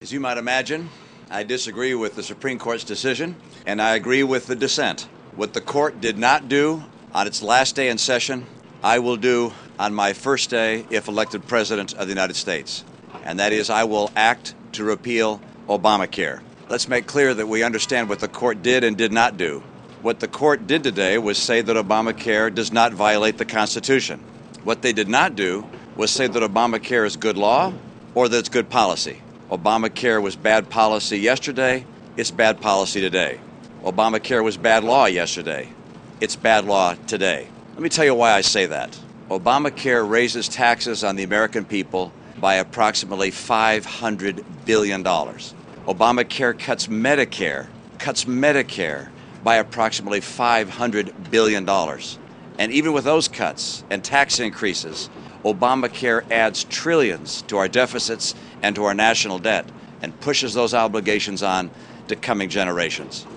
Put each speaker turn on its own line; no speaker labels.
As you might imagine, I disagree with the Supreme Court's decision, and I agree with the dissent. What the court did not do on its last day in session, I will do on my first day if elected President of the United States. And that is, I will act to repeal Obamacare. Let's make clear that we understand what the court did and did not do. What the court did today was say that Obamacare does not violate the Constitution. What they did not do was say that Obamacare is good law or that it's good policy. Obamacare was bad policy yesterday, it's bad policy today. Obamacare was bad law yesterday, it's bad law today. Let me tell you why I say that. Obamacare raises taxes on the American people by approximately $500 billion. Obamacare cuts Medicare by approximately $500 billion. And even with those cuts and tax increases, Obamacare adds trillions to our deficits and to our national debt and pushes those obligations on to coming generations.